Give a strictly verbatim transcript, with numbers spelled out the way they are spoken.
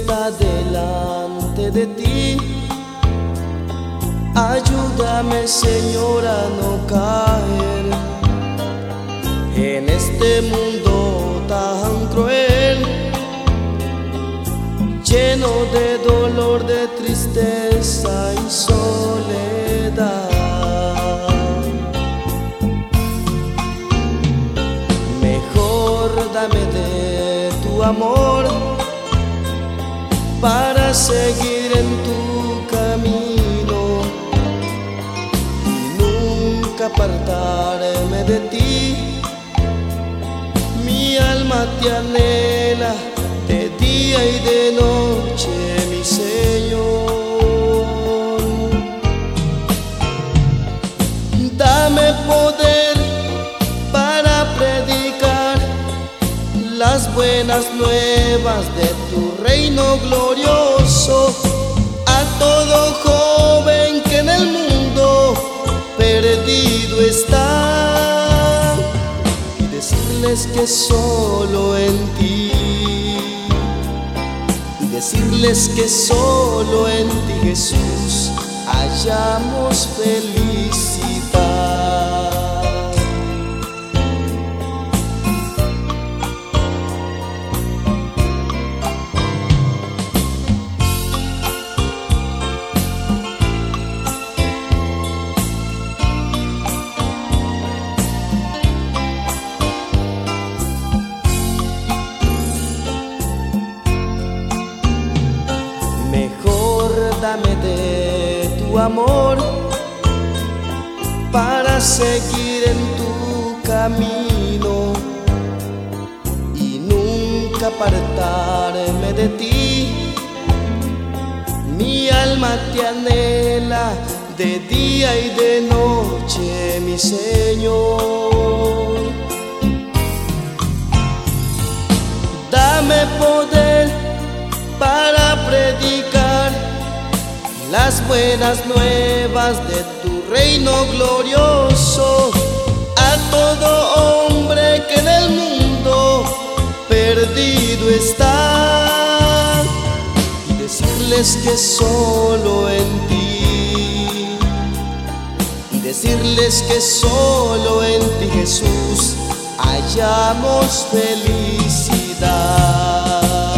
está delante de ti. Ayúdame, Señor, a no caer en este mundo tan cruel, lleno de dolor, de tristeza y soledad. Mejor dame de tu amor para seguir en tu camino y nunca apartarme de ti. Mi alma te anhela de día y de noche, mi Señor. Dame poder para predicar las buenas nuevas de tu reino glorioso a todo joven que en el mundo perdido está, y decirles que solo en ti, y decirles que solo en ti, Jesús, hallamos felicidad. Mejor dame de tu amor para seguir en tu camino y nunca apartarme de ti. Mi alma te anhela de día y de noche, mi Señor. Dame poder para predicar las buenas nuevas de tu reino glorioso a todo hombre que en el mundo perdido está, y decirles que solo en ti, y decirles que solo en ti, Jesús, hallamos felicidad.